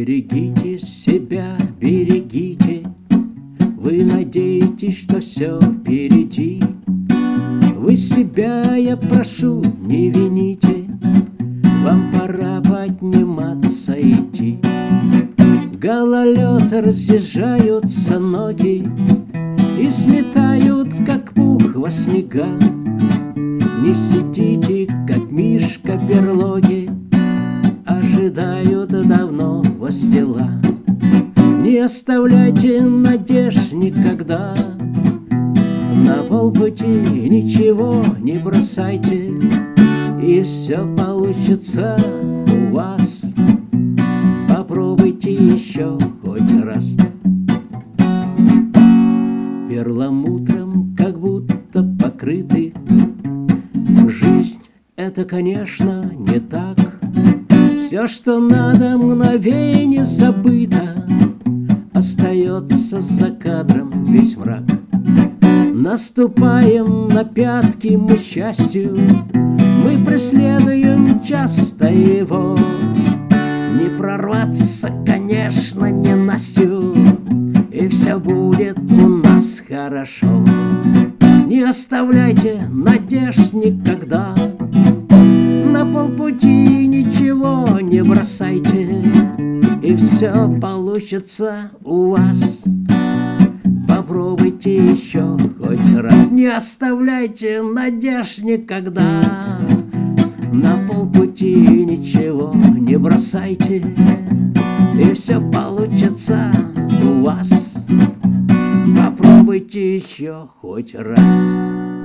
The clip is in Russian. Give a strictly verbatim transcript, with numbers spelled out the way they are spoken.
Берегите себя, берегите. Вы надеетесь, что все впереди. Вы себя, я прошу, не вините. Вам пора подниматься, идти. Гололед разъезжаются ноги и сметают, как пух, во снега. Не сидите, как мишка в берлоге, ожидают давно вас дела. Не оставляйте надежд никогда, на полпути ничего не бросайте, и все получится у вас. Попробуйте еще хоть раз. Перламутром как будто покрыты. Жизнь — это, конечно, не так. Все, что надо, мгновенье забыто. Остается за кадром весь мрак. Наступаем на пятки мы счастью, мы преследуем часто его. Не прорваться, конечно, не Настю, и все будет у нас хорошо. Не оставляйте надежд никогда, на полпути ничего не бросайте, и все получится у вас. Попробуйте еще хоть раз. Не оставляйте надежд никогда, на полпути ничего не бросайте, и все получится у вас. Попробуйте еще хоть раз.